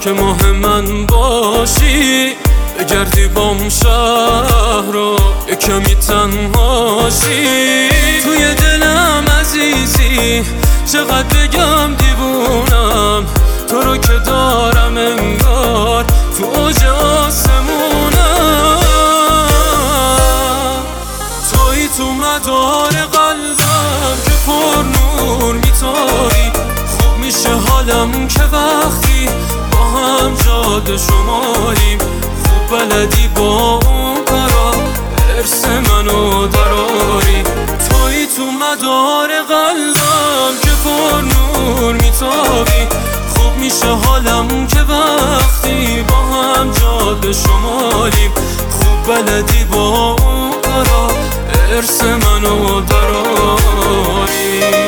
که ماه من باشی، بگردی بام شهر رو یکمی تنهاشی. توی دلم عزیزی چقدر بگم دیوونم، تو رو که دارم انگار تو اوج آسمونم. توی تو مدار قلبم که پر نور میتابی، خوب میشه حالم که وقتی با هم جاده شمالیم. خوب بلدی با اون کارا ارث منو دراری. توی تو مدار قلبم که پر نور میتابی، خوب میشه حالم که وقتی با هم جاده شمالیم. خوب بلدی با اون کارا ارث منو دراری.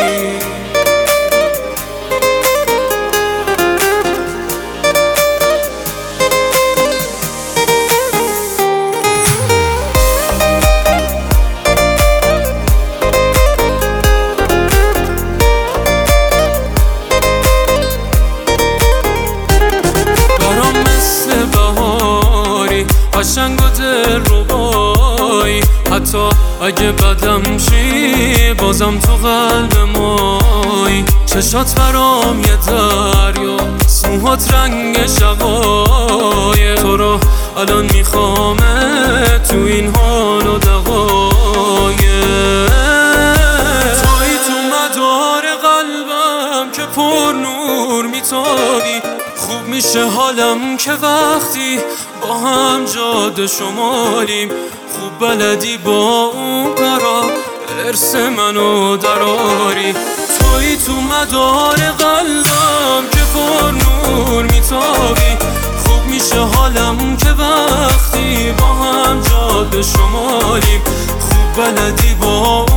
قشنگ و دلربایی، حتی اگه بدم شی بازم تو قلب مایی. چشات برام یه دریا، موهات رنگ شقایق، تو رو الان میخوامه تو این حال و دقایق. توی تو مدار قلبم که پر نور میتابی، خوب میشه حالم که وقتی با هم جاده شمالیم. خوب بلدی با اون کارا ارث منو دراری. توی تو مدار قلبم که پر نور میتابی، خوب میشه حالم که وقتی با هم جاده شمالیم. خوب بلدی با